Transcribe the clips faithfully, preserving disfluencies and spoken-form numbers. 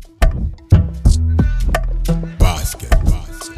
Basket, basket,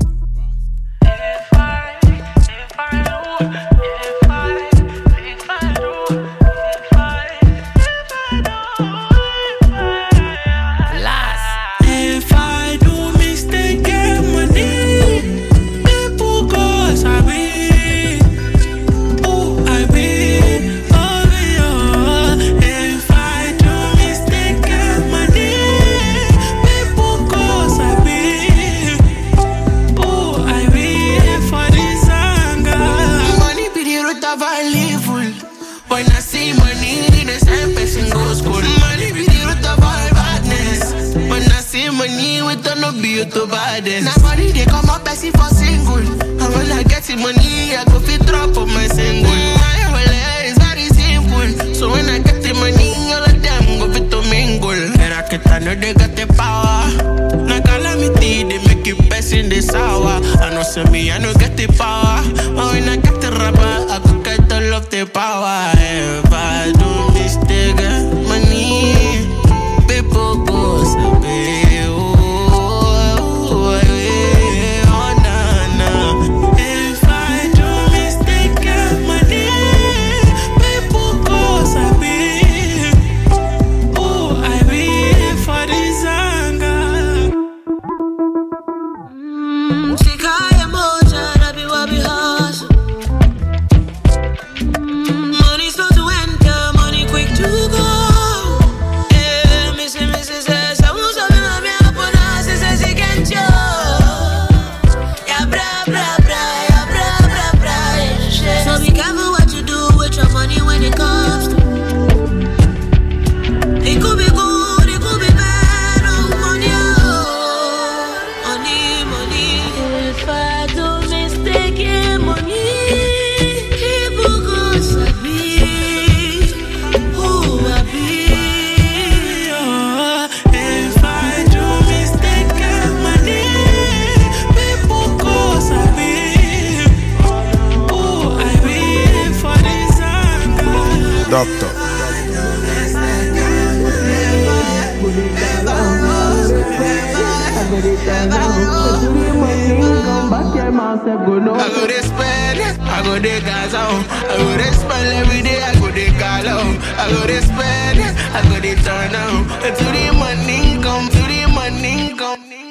If I, if I do, if I, if I do, if I, if I do, if I, last. If I do mistake, get money. People go sabi. Oh, I be, oh, be, oh. If I do mistake, get money. People go sabi. Oh, I be for this anger. Money be the root of all evil. When I see money, the same person go school. Money be the root of all badness. When I see money, we don't know be to baddest. Now money they come up person for single. And when I get the money, I go fit drop on my single. My wallet is very simple. So when I get the money, all of them go fit to mingle. And I can know they got the power. Now calamity, they make you best in the sour. I know say me, I know get the power. But when I get the rubber, I go get all of the power. If I do mistake, eh, money, people go sabi. Oh, oh, eh, oh, nah, nah. If I do mistake, eh, money, people go sabi. Oh, I be for this anger. Mm, Sikaya moja, that be what we hustle. Mm, money slow to enter, money quick to go. Yeah, missy, missy says, I won't stop in my up on us, says he can't show. Yeah, bra, bra, bra, yeah, bra, bra, bra, yeah, shit. So be careful what you do with your money when it comes to. It could be good, it could be bad, oh, money, oh. Money, money. If I do mistake, yeah, money, people go sabi who I be. Oh, if I do mistake, yeah, money, people go sabi who I be for this anger. Doctor. I go to spend, I go to Gaza, I go to spend every day, I go to Gala, I go to spend, I go to turn out, to the money come, to the money come.